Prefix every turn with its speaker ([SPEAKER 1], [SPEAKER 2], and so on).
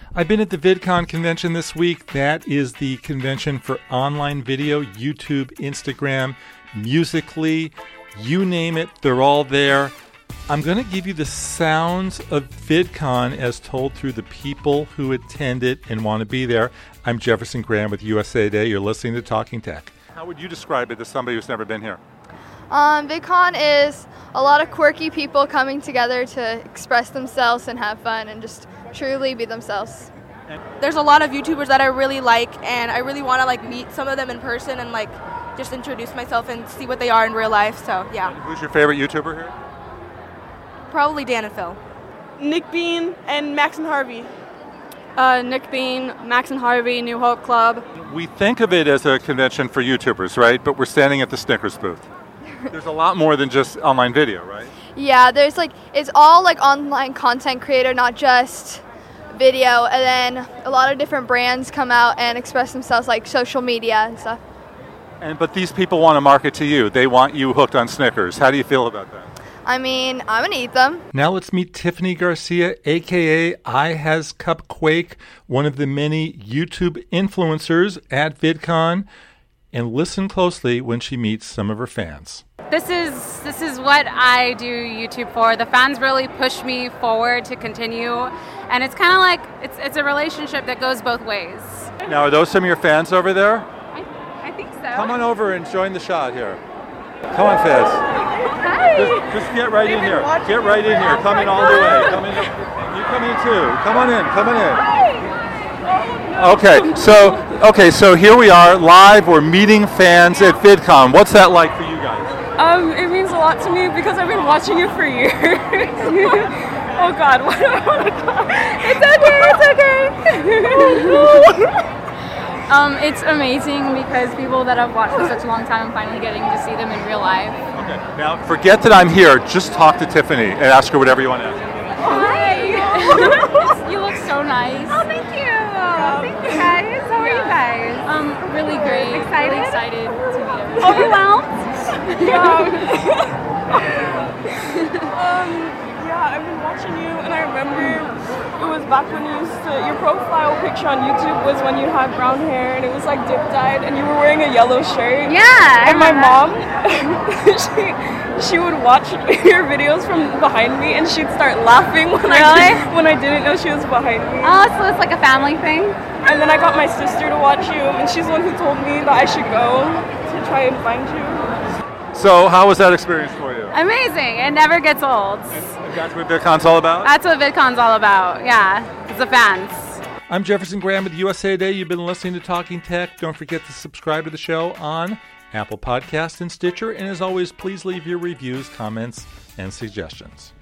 [SPEAKER 1] I've been at the VidCon convention this week. That is the convention for online video, YouTube, Instagram, Musical.ly, you name it, they're all there. I'm going to give you the sounds of VidCon as told through the people who attend it and want to be there. I'm Jefferson Graham with USA Today. You're listening to Talking Tech. How would you describe it to somebody who's never been here?
[SPEAKER 2] VidCon is a lot of quirky people coming together to express themselves and have fun and just truly be themselves.
[SPEAKER 3] There's a lot of YouTubers that I really like, and I really want to meet some of them in person and just introduce myself and see what they are in real life. So yeah.
[SPEAKER 1] Who's your favorite YouTuber here?
[SPEAKER 3] Probably Dan and Phil.
[SPEAKER 4] Nick Bean and Max and Harvey.
[SPEAKER 5] Nick Bean, Max and Harvey, New Hope Club.
[SPEAKER 1] We think of it as a convention for YouTubers, right? But we're standing at the Snickers booth. There's a lot more than just online video, right?
[SPEAKER 2] Yeah, there's it's all online content creator, not just video, and then a lot of different brands come out and express themselves like social media and stuff.
[SPEAKER 1] But these people want to market to you. They want you hooked on Snickers. How do you feel about that?
[SPEAKER 2] I mean, I'm going to eat them.
[SPEAKER 1] Now let's meet Tiffany Garcia, a.k.a. iHasCupquake, one of the many YouTube influencers at VidCon, and listen closely when she meets some of her fans.
[SPEAKER 6] This is what I do YouTube for. The fans really push me forward to continue, and it's kind of like it's a relationship that goes both ways.
[SPEAKER 1] Now, are those some of your fans over there?
[SPEAKER 6] I think so.
[SPEAKER 1] Come on over and join the shot here. Come on, Fizz.
[SPEAKER 6] Hi.
[SPEAKER 1] Just get right in here. Get right in here. Come in all the way. Come in. You come in too. Come on in. Come on in. Okay, so here we are live. We're meeting fans at VidCon. What's that like for you guys?
[SPEAKER 5] It means a lot to me because I've been watching you for years. Oh God, what do I want to call it? It's okay. It's amazing because people that I've watched for such a long time, I'm finally getting to see them in real life.
[SPEAKER 1] Okay, now forget that I'm here. Just talk to Tiffany and ask her whatever you want to ask.
[SPEAKER 5] Hi. You look so nice.
[SPEAKER 6] Oh, thank you. Thank you guys. How are you guys?
[SPEAKER 5] Really great.
[SPEAKER 6] Excited?
[SPEAKER 5] Really excited to meet everyone.
[SPEAKER 6] Overwhelmed?
[SPEAKER 4] Yeah, I've been watching you, and I remember it was back when you used to, your profile picture on YouTube was when you had brown hair, and it was dip dyed, and you were wearing a yellow shirt.
[SPEAKER 6] Yeah.
[SPEAKER 4] And my mom, she would watch your videos from behind me, and she'd start laughing when I didn't know she was behind me.
[SPEAKER 6] Oh, so it's like a family thing?
[SPEAKER 4] And then I got my sister to watch you, and she's the one who told me that I should go to try and find you.
[SPEAKER 1] So how was that experience for you?
[SPEAKER 6] Amazing. It never gets old.
[SPEAKER 1] And that's what VidCon's all about?
[SPEAKER 6] That's what VidCon's all about. Yeah. It's the fans.
[SPEAKER 1] I'm Jefferson Graham with USA Today. You've been listening to Talking Tech. Don't forget to subscribe to the show on Apple Podcasts and Stitcher. And as always, please leave your reviews, comments, and suggestions.